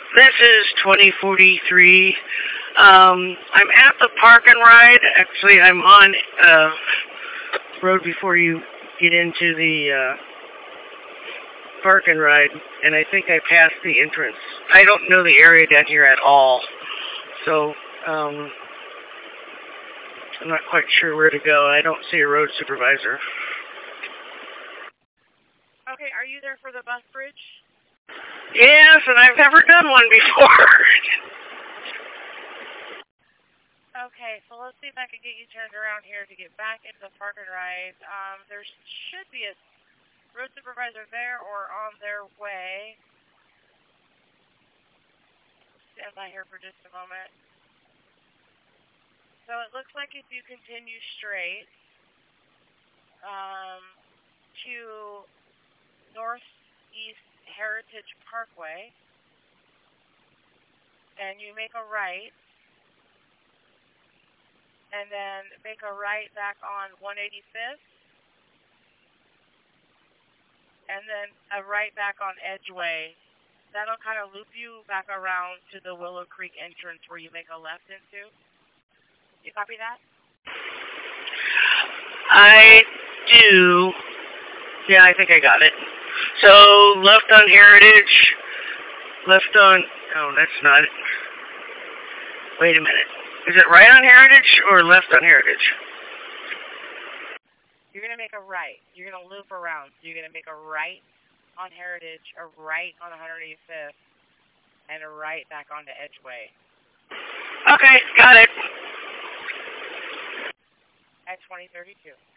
This is 2043. I'm at the park and ride. Actually, I'm on road before you get into the park and ride, and I think I passed the entrance. I don't know the area down here at all, so I'm not quite sure where to go. I don't see a road supervisor. Okay, are you there for the bus bridge? Yes, and I've never done one before. Okay, so let's see if I can get you turned around here to get back into the park and ride. There should be a road supervisor there or on their way. Stand by here for just a moment. So it looks like if you continue straight to Northeast Heritage Parkway, and you make a right, and then make a right back on 185th, and then a right back on Edgeway. That'll kind of loop you back around to the Willow Creek entrance where you make a left into. You copy that? I do. Yeah, I think I got it. So, left on Heritage, left on... Oh, that's not it. Wait a minute. Is it right on Heritage or left on Heritage? You're going to make a right. You're going to loop around. So you're going to make a right on Heritage, a right on 185th, and a right back onto Edgeway. Okay, got it. At 2032.